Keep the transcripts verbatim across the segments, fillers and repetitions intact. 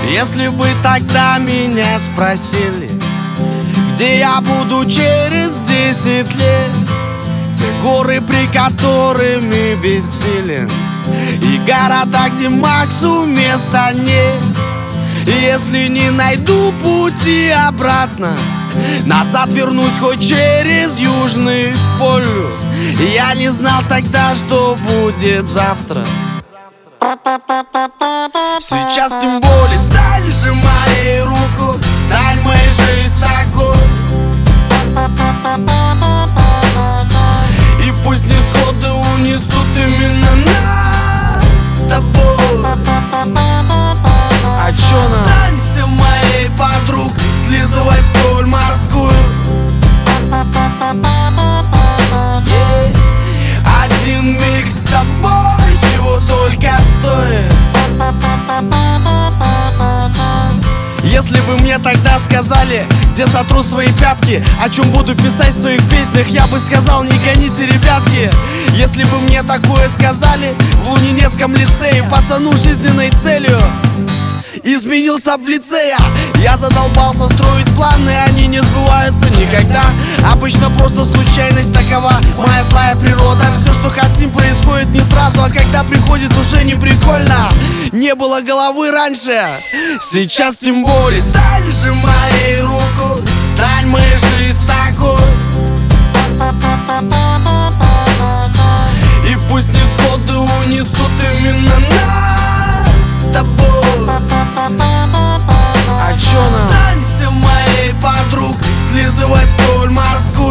Если бы тогда меня спросили, где я буду через десять лет, те горы, при которыми бессилен, и города, где Максу места нет. Если не найду пути обратно, назад вернусь хоть через Южный полюс. Я не знал тогда, что будет завтра. Сейчас тем более стань же моей руку, стань моей жизнь такой. И пусть несходы унесут именно нас с тобой. А чё нам? Останься моей подругой, слизывать соль морскую. yeah. Один миг с тобой чего только стоит. Если бы мне тогда сказали, где сотру свои пятки, о чем буду писать в своих песнях, я бы сказал: не гоните, ребятки. Если бы мне такое сказали в Лунинецком лицее, пацану с жизненной целью изменился в лице я. Я задолбался строить планы, они не сбываются никогда. Обычно просто случайность такова, моя злая природа. Все, что хотим, происходит не сразу, а когда приходит, уже не прикольно. Не было головы раньше, сейчас тем более. Стань же моей руку, стань моей жизнь такой. И пусть несходы унесут именно нас с тобой. А чё нам? Останься моей подругой, слизывать соль морскую.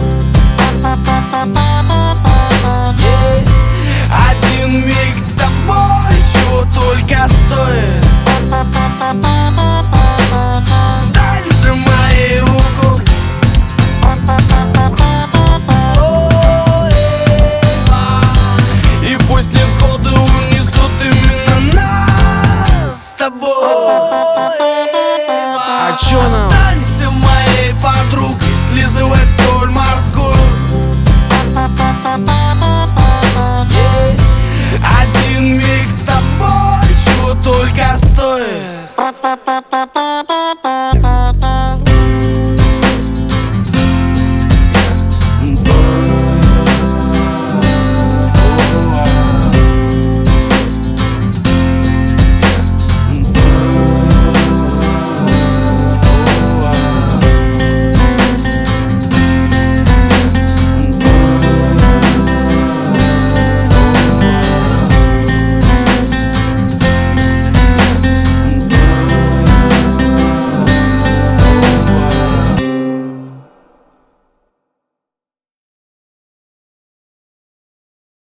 yeah. Один миг с тобой чего только стоит. Стань же моей руку. И пусть несходы унесут именно нас с тобой. А чё нам? Останься моей подругой, слизывать соль морскую. yeah. Один миг с тобой чего только стоит.